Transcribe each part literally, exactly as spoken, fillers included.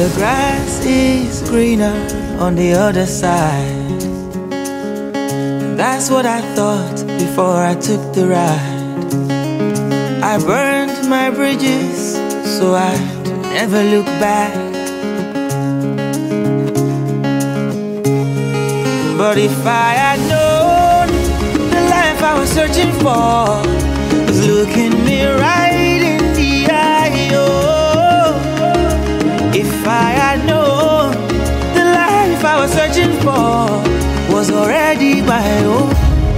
The grass is greener on the other side. That's what I thought before I took the ride. I burned my bridges so I'd never look back. But if I had known the life I was searching for was looking me right in the eye, oh. If I had known the life I was searching for was already my own.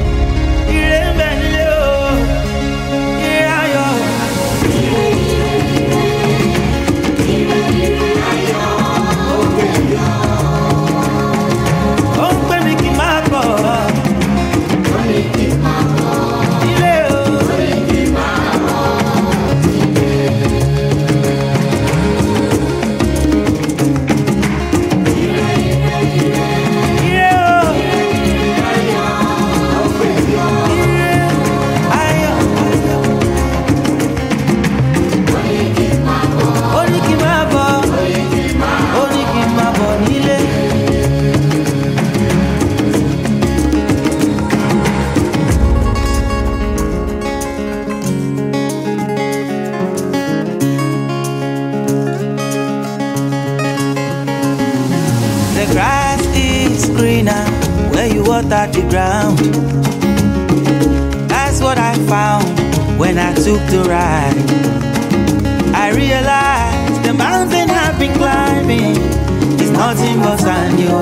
The grass is greener where you water the ground. That's what I found when I took the ride. I realized the mountain I've been climbing is nothing but sand, yo.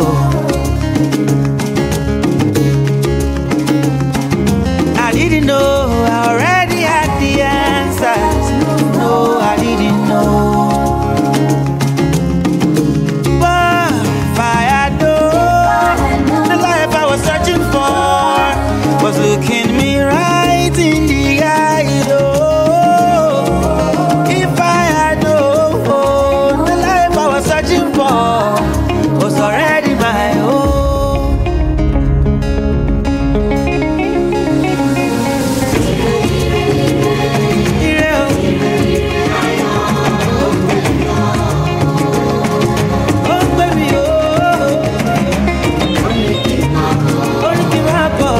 I didn't know I already had the answers. No, I didn't know. Was looking me right in the eye, oh. If I had known the life I was searching for was already my own. Oh, baby, oh. Only give up, oh.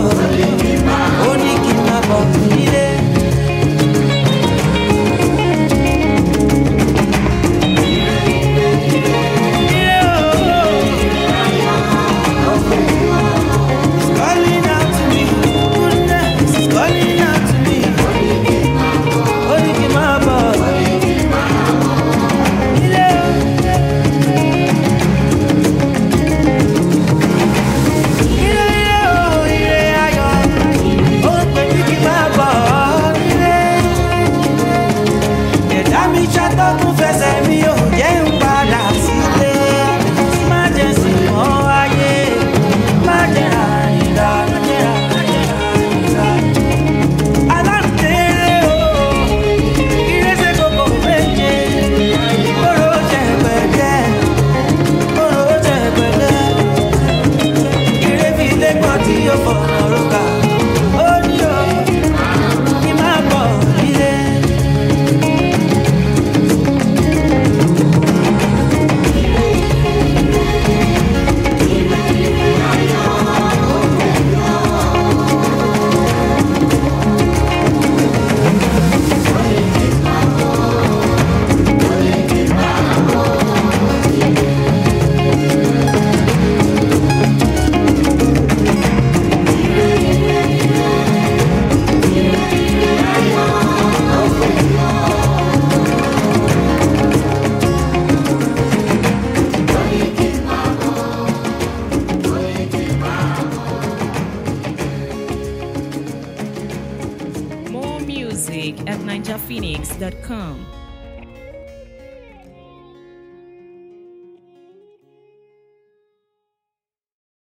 At ninja phoenix dot com.